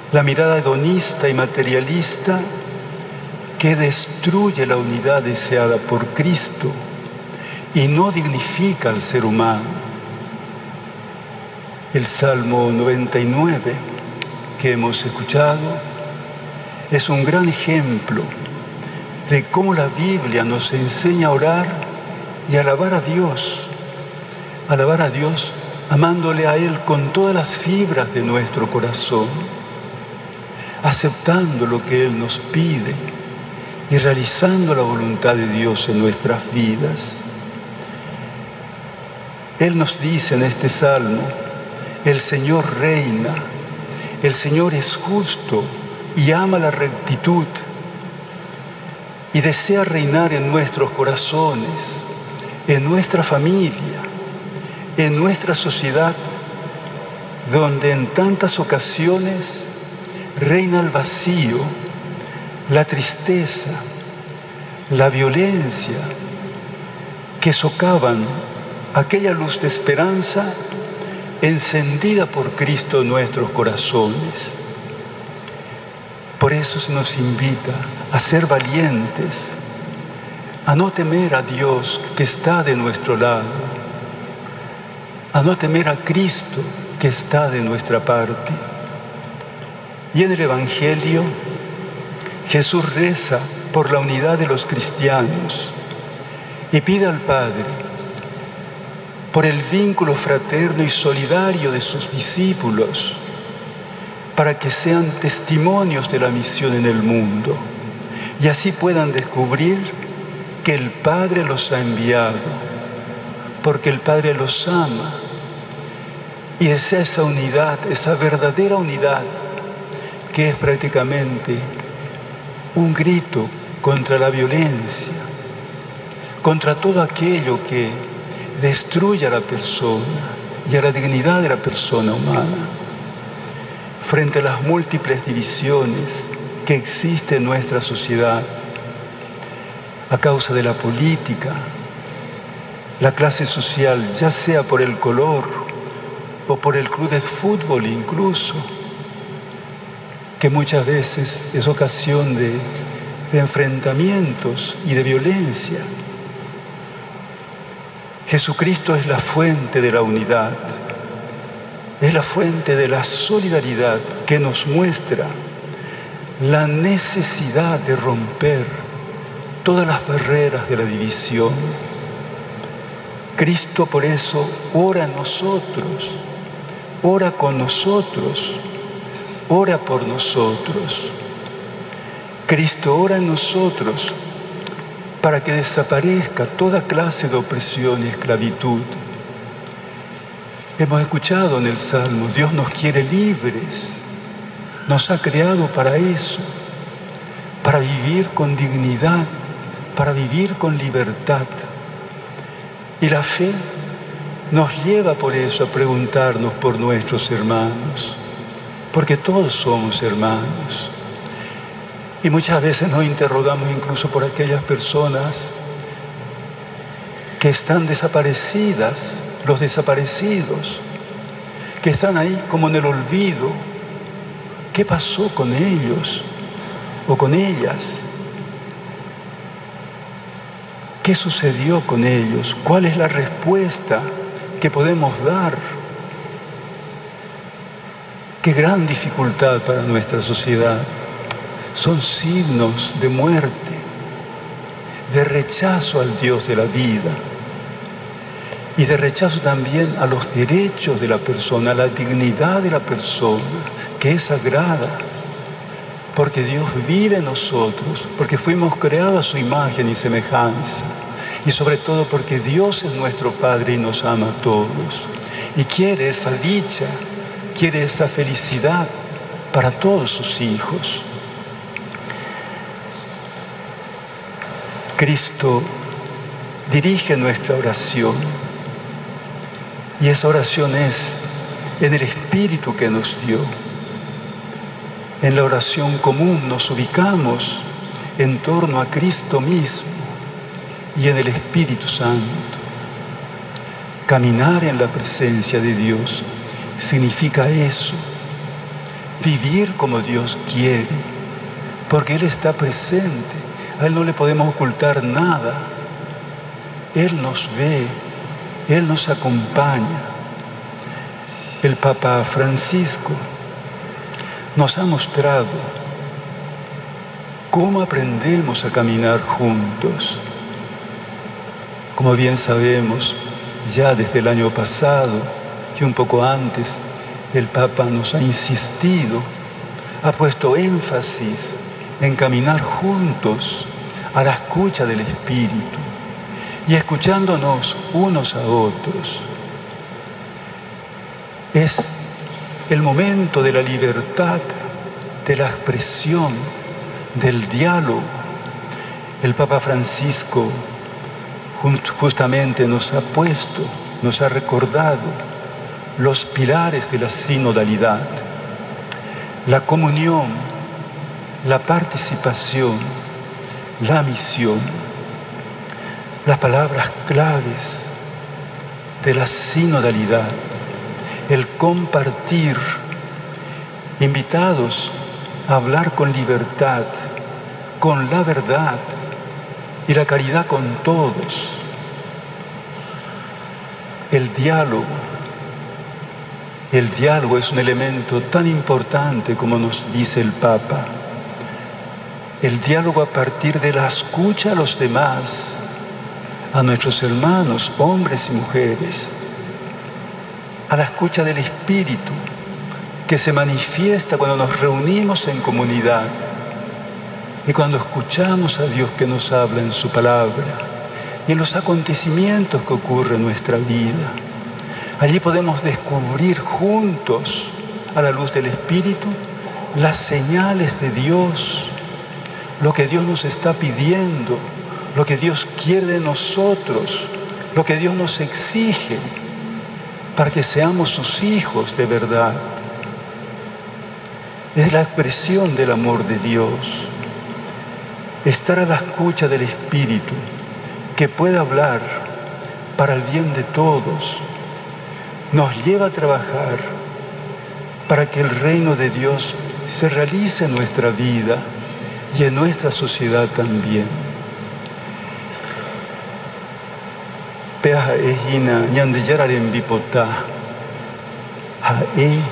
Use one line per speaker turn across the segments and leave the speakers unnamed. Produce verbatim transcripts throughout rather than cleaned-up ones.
La mirada hedonista y materialista que destruye la unidad deseada por Cristo y no dignifica al ser humano. El Salmo noventa y nueve que hemos escuchado es un gran ejemplo de cómo la Biblia nos enseña a orar y a alabar a Dios, alabar a Dios amándole a Él con todas las fibras de nuestro corazón, aceptando lo que Él nos pide y realizando la voluntad de Dios en nuestras vidas. Él nos dice en este salmo: el Señor reina, el Señor es justo y ama la rectitud y desea reinar en nuestros corazones, en nuestra familia, en nuestra sociedad, donde en tantas ocasiones reina el vacío, la tristeza, la violencia, que socavan aquella luz de esperanza encendida por Cristo en nuestros corazones. Por eso se nos invita a ser valientes, a no temer a Dios que está de nuestro lado, a no temer a Cristo que está de nuestra parte. Y en el Evangelio, Jesús reza por la unidad de los cristianos y pide al Padre por el vínculo fraterno y solidario de sus discípulos, para que sean testimonios de la misión en el mundo y así puedan descubrir que el Padre los ha enviado, porque el Padre los ama y desea esa unidad, esa verdadera unidad, que es prácticamente un grito contra la violencia, contra todo aquello que destruye a la persona y a la dignidad de la persona humana. Frente a las múltiples divisiones que existen en nuestra sociedad, a causa de la política, la clase social, ya sea por el color o por el club de fútbol incluso, que muchas veces es ocasión de, de enfrentamientos y de violencia. Jesucristo es la fuente de la unidad, es la fuente de la solidaridad que nos muestra la necesidad de romper todas las barreras de la división. Cristo por eso ora en nosotros, ora con nosotros, ora por nosotros. Cristo ora en nosotros para que desaparezca toda clase de opresión y esclavitud. Hemos escuchado en el Salmo, Dios nos quiere libres, nos ha creado para eso, para vivir con dignidad, para vivir con libertad. Y la fe nos lleva por eso a preguntarnos por nuestros hermanos, porque todos somos hermanos. Y muchas veces nos interrogamos incluso por aquellas personas que están desaparecidas, los desaparecidos, que están ahí como en el olvido. ¿Qué pasó con ellos o con ellas? ¿Qué sucedió con ellos? ¿Cuál es la respuesta que podemos dar? Qué gran dificultad para nuestra sociedad. Son signos de muerte, de rechazo al Dios de la vida y de rechazo también a los derechos de la persona, a la dignidad de la persona, que es sagrada, porque Dios vive en nosotros, porque fuimos creados a su imagen y semejanza, y sobre todo porque Dios es nuestro Padre y nos ama a todos, y quiere esa dicha, quiere esa felicidad para todos sus hijos. Cristo dirige nuestra oración, y esa oración es en el Espíritu que nos dio. En la oración común nos ubicamos en torno a Cristo mismo y en el Espíritu Santo. Caminar en la presencia de Dios significa eso, vivir como Dios quiere, porque Él está presente, a Él no le podemos ocultar nada, Él nos ve, Él nos acompaña. El Papa Francisco nos ha mostrado cómo aprendemos a caminar juntos. Como bien sabemos, ya desde el año pasado y un poco antes, el Papa nos ha insistido, ha puesto énfasis en caminar juntos a la escucha del Espíritu y escuchándonos unos a otros. Es el momento de la libertad, de la expresión, del diálogo. El Papa Francisco justamente nos ha puesto, nos ha recordado los pilares de la sinodalidad: la comunión, la participación, la misión. Las palabras claves de la sinodalidad: el compartir, invitados a hablar con libertad, con la verdad y la caridad con todos. El diálogo. El diálogo es un elemento tan importante como nos dice el Papa. El diálogo a partir de la escucha a los demás, a nuestros hermanos, hombres y mujeres, a la escucha del Espíritu que se manifiesta cuando nos reunimos en comunidad y cuando escuchamos a Dios que nos habla en su palabra y en los acontecimientos que ocurren en nuestra vida. Allí podemos descubrir juntos, a la luz del Espíritu, las señales de Dios, lo que Dios nos está pidiendo, lo que Dios quiere de nosotros, lo que Dios nos exige para que seamos sus hijos de verdad. Es la expresión del amor de Dios. Estar a la escucha del Espíritu, que pueda hablar para el bien de todos, nos lleva a trabajar para que el reino de Dios se realice en nuestra vida y en nuestra sociedad también. Peha ehina ñandillararen bipotá, hae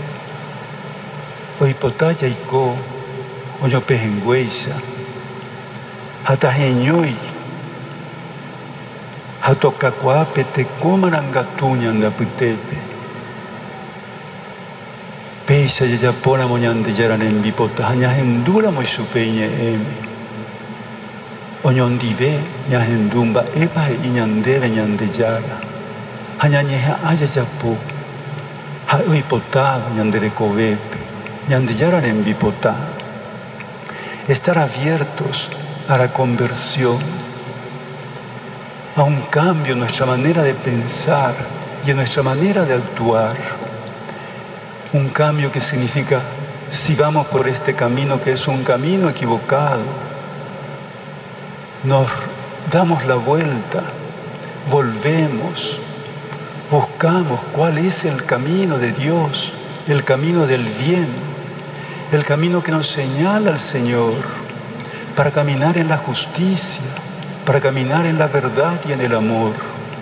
oipotá yaiko oñopehengüeisa, hataheñoi hatokakuape tekomarangatu ñandapytépe. Péicha jajapóramo ñandejáraren bipota ha ñahendúramo ichupe iñe'ẽme. Oñondive ñahendu mba'épa he'i ñandéve Ñandejára ha ñañeha'ã jajapo ha oipotáva ñanderekovépe ñandejáraren bipota. Estar abiertos a la conversión, a un cambio en nuestra manera de pensar y en nuestra manera de actuar. Un cambio que significa, si vamos por este camino que es un camino equivocado, nos damos la vuelta, volvemos, buscamos cuál es el camino de Dios, el camino del bien, el camino que nos señala el Señor para caminar en la justicia, para caminar en la verdad y en el amor.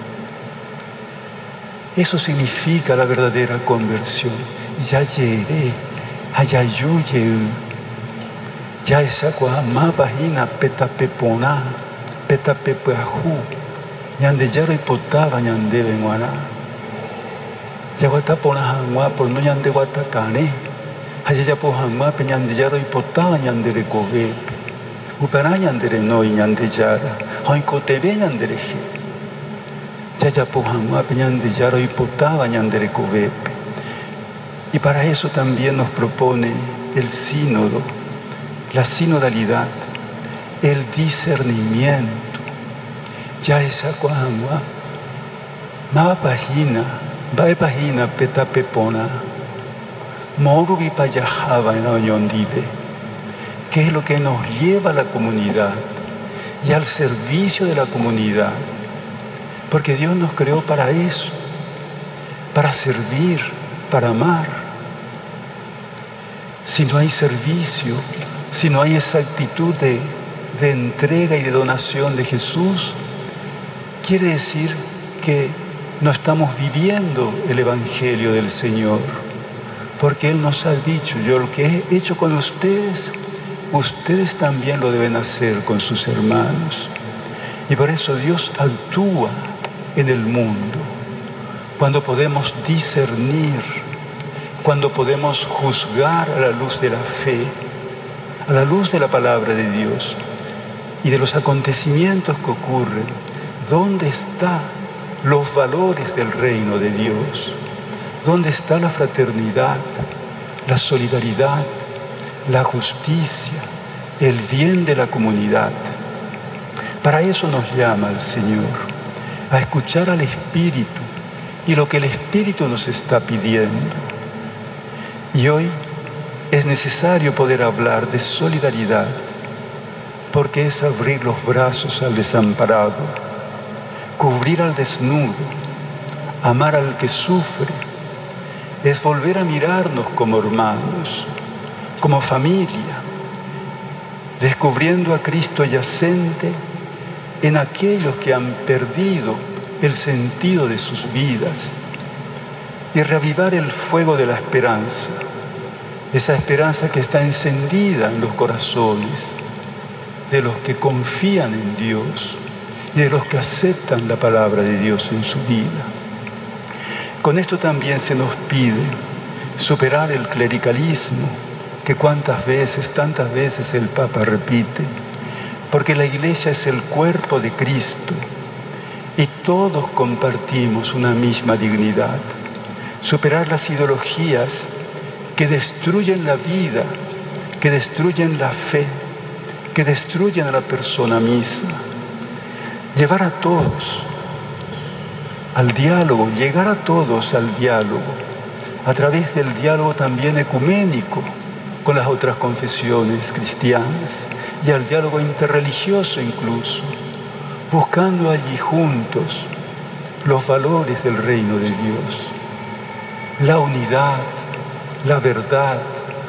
Eso significa la verdadera conversión. Ya llegué, ayayuye, ya esa cuama pagina petapepona, petapepajú, ñandeyaro hipotaba ñandebe guaná. Ya guatapona jangua por no ñande guatacane, ayayapo jangua pe ñandeyaro hipotaba ñandere covepe, upara ñandere no y ñandeyara, hoincotebe ñandereje. Yayapo jangua pe ñandeyaro hipotaba ñandere covepe. Y para eso también nos propone el sínodo, la sinodalidad, el discernimiento. Ya esa cuangua, ma pagina, va pagina petapepona, moru vipayajaba en oñondive, que es lo que nos lleva a la comunidad y al servicio de la comunidad. Porque Dios nos creó para eso, para servir, para amar. si no hay servicio, si no hay esa actitud de, de entrega y de donación de Jesús, quiere decir que no estamos viviendo el Evangelio del Señor, porque Él nos ha dicho: yo lo que he hecho con ustedes, ustedes también lo deben hacer con sus hermanos. Y por eso Dios actúa en el mundo, cuando podemos discernir, cuando podemos juzgar a la luz de la fe, a la luz de la palabra de Dios y de los acontecimientos que ocurren. ¿Dónde están los valores del reino de Dios? ¿Dónde está la fraternidad, la solidaridad, la justicia, el bien de la comunidad? Para eso nos llama el Señor, a escuchar al Espíritu y lo que el Espíritu nos está pidiendo. Y hoy es necesario poder hablar de solidaridad, porque es abrir los brazos al desamparado, cubrir al desnudo, amar al que sufre, es volver a mirarnos como hermanos, como familia, descubriendo a Cristo yacente en aquellos que han perdido el sentido de sus vidas, y reavivar el fuego de la esperanza, esa esperanza que está encendida en los corazones de los que confían en Dios y de los que aceptan la palabra de Dios en su vida. Con esto también se nos pide superar el clericalismo, que cuántas veces, tantas veces el Papa repite, porque la Iglesia es el cuerpo de Cristo y todos compartimos una misma dignidad. Superar las ideologías que destruyen la vida, que destruyen la fe, que destruyen a la persona misma. Llevar a todos al diálogo, llegar a todos al diálogo, a través del diálogo también ecuménico con las otras confesiones cristianas, y al diálogo interreligioso incluso, buscando allí juntos los valores del reino de Dios, la unidad, la verdad,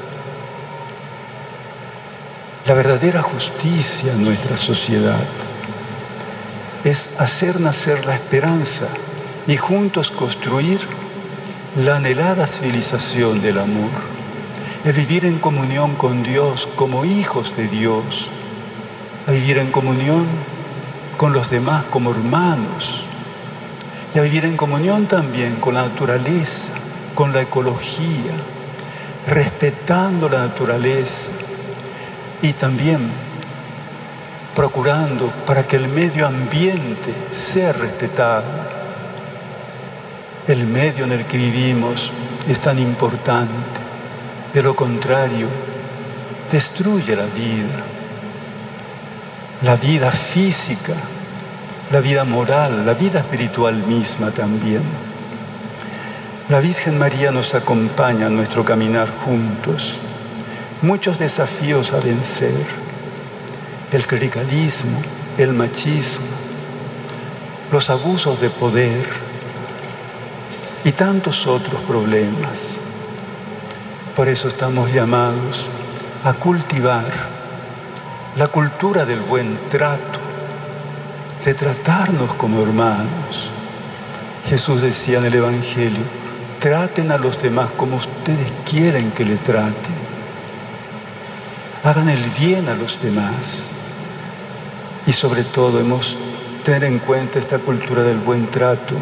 la verdadera justicia en nuestra sociedad. Es hacer nacer la esperanza y juntos construir la anhelada civilización del amor, el vivir en comunión con Dios como hijos de Dios, a vivir en comunión con los demás como hermanos, y a vivir en comunión también con la naturaleza, con la ecología, respetando la naturaleza y también procurando para que el medio ambiente sea respetado. El medio en el que vivimos es tan importante, de lo contrario, destruye la vida, la vida física, la vida moral, la vida espiritual misma también. La Virgen María nos acompaña en nuestro caminar juntos. Muchos desafíos a vencer: el clericalismo, el machismo, los abusos de poder y tantos otros problemas. Por eso estamos llamados a cultivar la cultura del buen trato, de tratarnos como hermanos. Jesús decía en el Evangelio: traten a los demás como ustedes quieren que le traten. Hagan el bien a los demás. Y sobre todo hemos de tener en cuenta esta cultura del buen trato,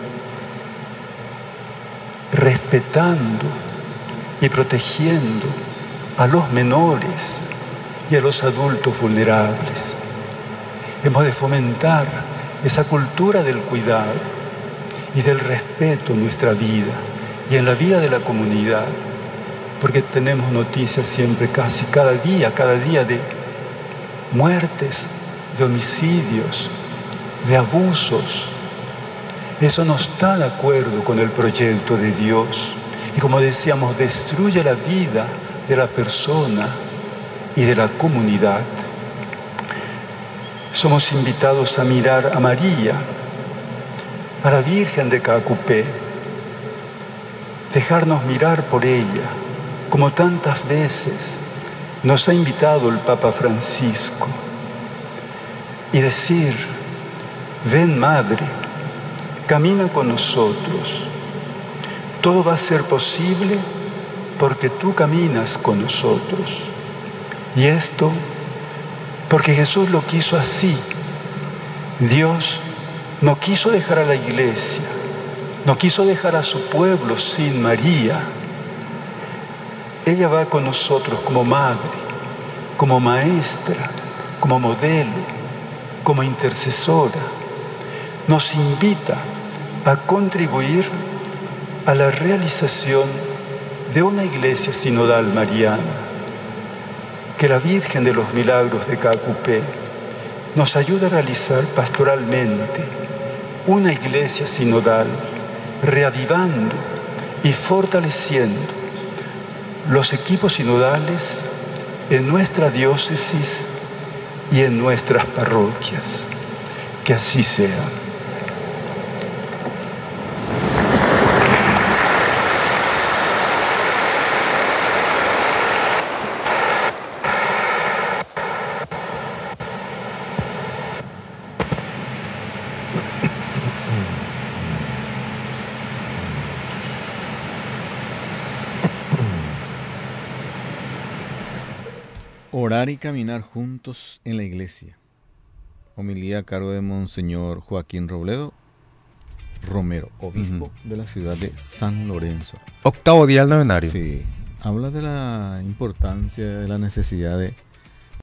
respetando y protegiendo a los menores y a los adultos vulnerables. Hemos de fomentar esa cultura del cuidado y del respeto en nuestra vida y en la vida de la comunidad, porque tenemos noticias siempre, casi cada día, cada día de muertes, de homicidios, de abusos. Eso no está de acuerdo con el proyecto de Dios. Y como decíamos, destruye la vida de la persona y de la comunidad. Somos invitados a mirar a María, a la Virgen de Cacupé, dejarnos mirar por ella como tantas veces nos ha invitado el Papa Francisco, y decir: ven, Madre, camina con nosotros. Todo va a ser posible porque tú caminas con nosotros. Y esto porque Jesús lo quiso así. Dios no quiso dejar a la iglesia, no quiso dejar a su pueblo sin María. Ella va con nosotros como madre, como maestra, como modelo, como intercesora. Nos invita a contribuir a la realización de una iglesia sinodal mariana. Que la Virgen de los Milagros de Cacupé nos ayude a realizar pastoralmente una iglesia sinodal, reavivando y fortaleciendo los equipos sinodales en nuestra diócesis y en nuestras parroquias. Que así sea.
Orar y caminar juntos en la iglesia. Homilía a cargo de Monseñor Joaquín Robledo Romero, obispo uh-huh. de la ciudad de San Lorenzo.
Octavo día del novenario.
Sí, habla de la importancia, de la necesidad de